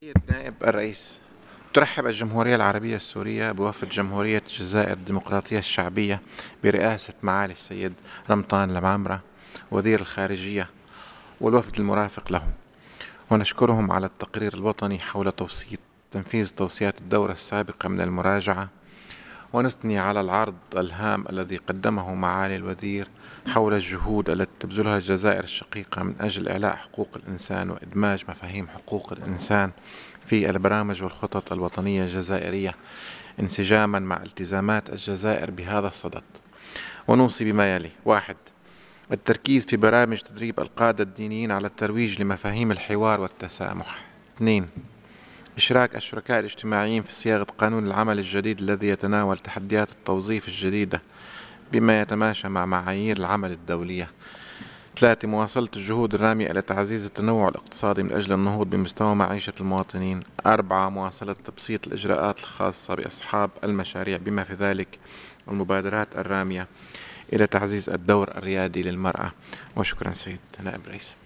سيد نائب الرئيس، ترحب الجمهورية العربية السورية بوفد جمهورية الجزائر الديمقراطية الشعبية برئاسة معالي السيد رمضان العمامرة وزير الخارجية والوفد المرافق له، ونشكرهم على التقرير الوطني حول تنفيذ توصيات الدورة السابقة من المراجعة، ونثني على العرض الهام الذي قدمه معالي الوزير حول الجهود التي تبذلها الجزائر الشقيقة من أجل إعلاء حقوق الإنسان وإدماج مفاهيم حقوق الإنسان في البرامج والخطط الوطنية الجزائرية انسجاما مع التزامات الجزائر بهذا الصدد. ونوصي بما يلي: 1. التركيز في برامج تدريب القادة الدينيين على الترويج لمفاهيم الحوار والتسامح. 2. إشراك الشركاء الاجتماعيين في صياغة قانون العمل الجديد الذي يتناول تحديات التوظيف الجديدة بما يتماشى مع معايير العمل الدولية. 3. مواصلة الجهود الرامية إلى تعزيز التنوع الاقتصادي من أجل النهوض بمستوى معيشة المواطنين. 4. مواصلة تبسيط الإجراءات الخاصة بأصحاب المشاريع بما في ذلك المبادرات الرامية إلى تعزيز الدور الريادي للمرأة. وشكرا سيد نائب الرئيس.